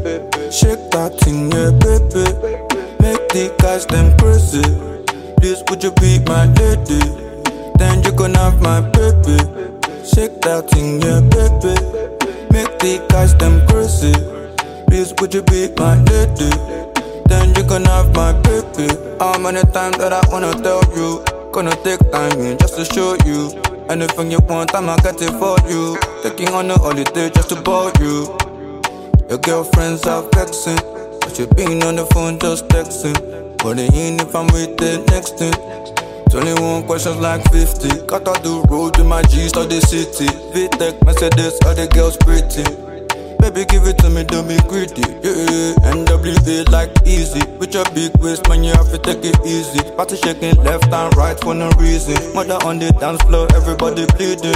Shake that thing, yeah, baby. Make the guys them crazy. Please, would you be my lady? Then you can have my baby. Shake that thing, yeah, baby. Make the guys them crazy. Please, would you be my lady? Then you can have my baby. How many times that I wanna tell you? Gonna take time in just to show you. Anything you want, I'ma get it for you. Taking on a holiday just to bore you. Your girlfriends are vexing, but you been on the phone just texting. Worrying if I'm with the next thing. 21 questions like 50. Cut out the road with my G's to the city. VTech, Mercedes, all the girls pretty. Baby, give it to me, don't be greedy. Yeah, NWA like easy. With your big waist, man, you have to take it easy. Party shaking left and right for no reason. Mother on the dance floor, everybody bleeding.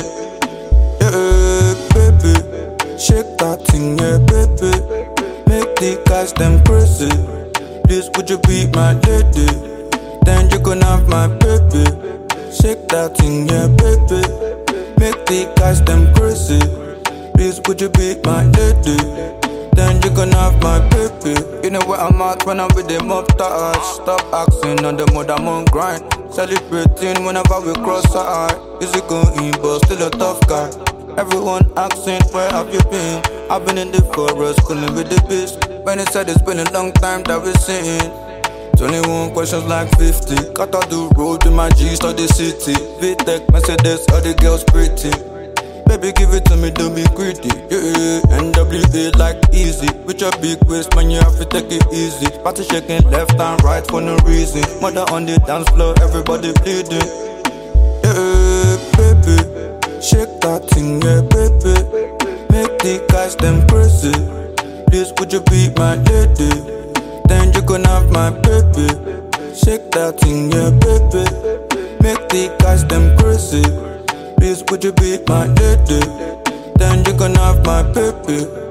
Yeah, baby, shake that thing, yeah, baby. Make the guys them crazy. Please, would you be my lady? Then you can have my baby. Shake that thing, yeah, baby. Make the guys them crazy. Please, would you be my lady? Then you can have my baby. You know where I'm at when I'm with them up touch. Stop asking on the mode I'm on grind. Celebrating whenever we cross our eye. Easy going, but still a tough guy. Everyone asking, where have you been? I've been in the forest, cooling with the beast. When it said it's been a long time that we're seeing. 21 questions like 50. Cut out the road with my G's to the city. VTech, Mercedes, all the girls pretty. Baby, give it to me, don't be greedy. Yeah, NWA like easy. With your big waist, man, you have to take it easy. Party shaking left and right for no reason. Mother on the dance floor, everybody bleeding. Yeah, baby, shake that thing, yeah, baby. Make the guys them crazy. Please, would you be my lady? Then you can have my baby. Shake that thing, yeah, baby. Make the guys them crazy. Please, would you be my lady? Then you can have my baby.